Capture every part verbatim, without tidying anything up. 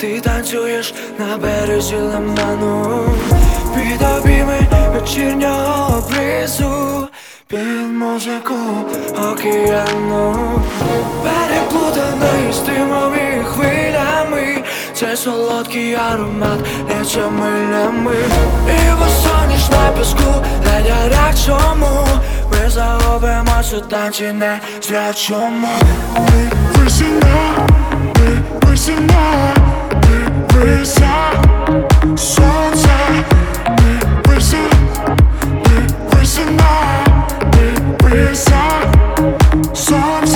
ти танцюєш на березі лиману, під обійми вечірнього бризу, під музику океану, переплутаний з димові хвилями. Цей солодкий аромат лється милями. І в сонячна піску на гарячому ми загубимося у танці незрячому. Весна, весна, весна, сонце, весна, весна, весна, сонце.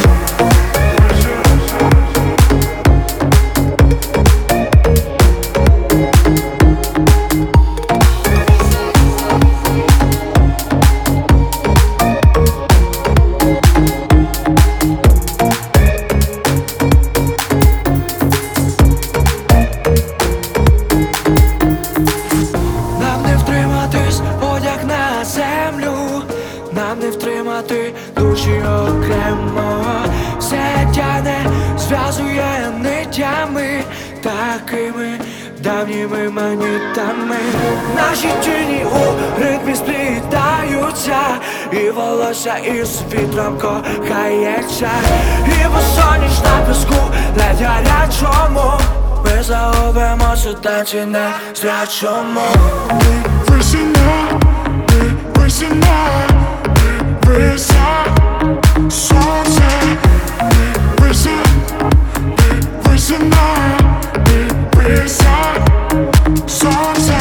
Нам не втримати душі окремо, все тяне, зв'язує нитями, такими давніми манітами. Наші тіні у ритмі сплітаються, і волосся із вітром кохається. І в сонячна піску ледь гарячому ми загубимося у танці незрячому. Весна, весна, весна, сонце, весна, весна, весна, сонце.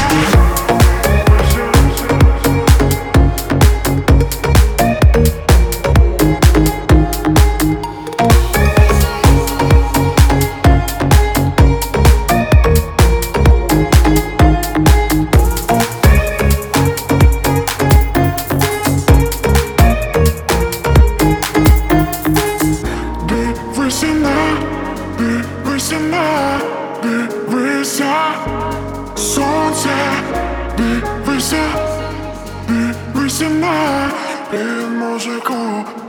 Весна, весна, весна, сонце, весна, весна, під музику